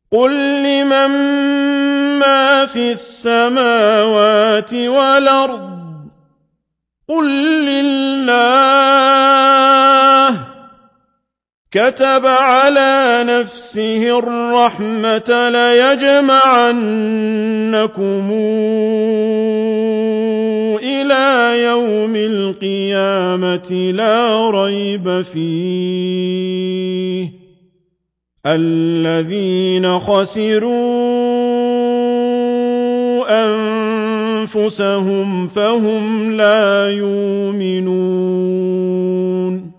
قل لمن ما في السماوات والأرض قل لله كتب على نفسه الرحمة ليجمعنكم إلى يوم القيامة لا ريب فيه الذين خسروا أنفسهم فهم لا يؤمنون